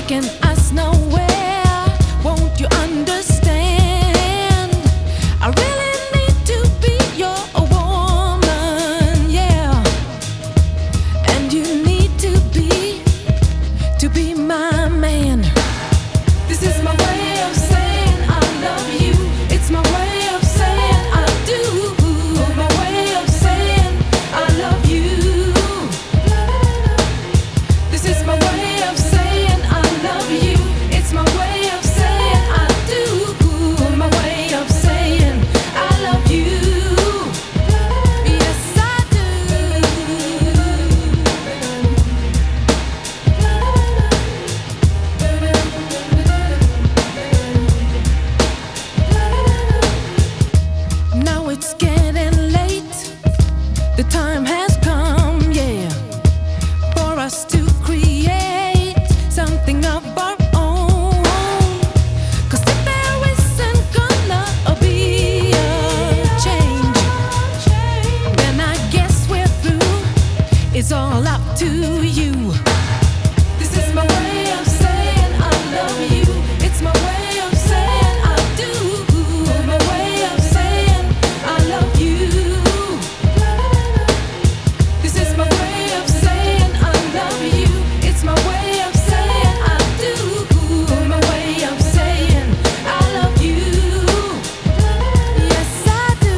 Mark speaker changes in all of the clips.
Speaker 1: taking us nowhere. Won't you understand? I really need to be your woman, yeah. And you need to be my man. This is my way of saying I love you. It's my way of saying I do. My way of saying I love you. This is my way of saying I love you. It's my way of saying I do. My way of saying I love you. Yes, I do. Now it's getting late. The time has come, yeah, for us to create something of our own. 'Cause if there isn't gonna be a change, then I guess we're through. It's all up to you. This is my way of saying I love you. It's my way of saying I do. My way of saying I love you. This is my way of saying I love you. It's my way of saying I do. My way of saying I love you. Yes, I do.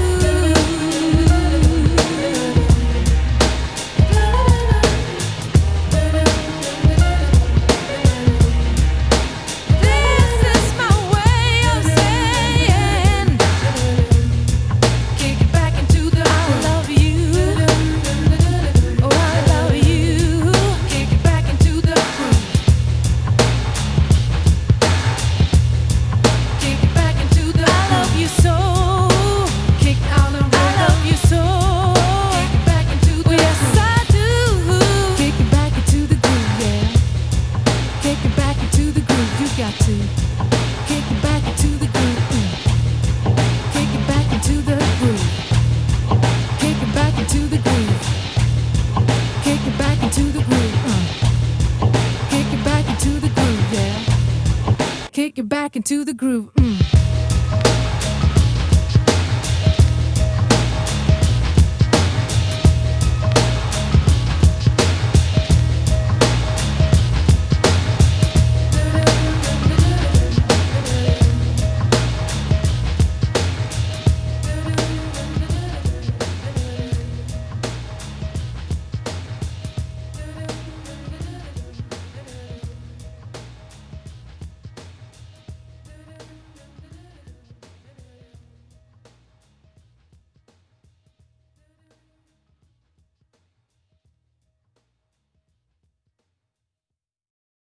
Speaker 1: This is my way of saying, kick it back into the I love you. Oh, I love you. Kick it back into the groove. Kick it back into the I love you so. Kick out the I love you so. Kick it back into the yes, I do. Kick it back into the groove, yeah. Kick it back into the groove. You got to kick it back into the groove. Kick it back into the groove. Kick it back into the groove. Kick it back into the groove. Kick it back into the groove, yeah. Kick it back into the groove.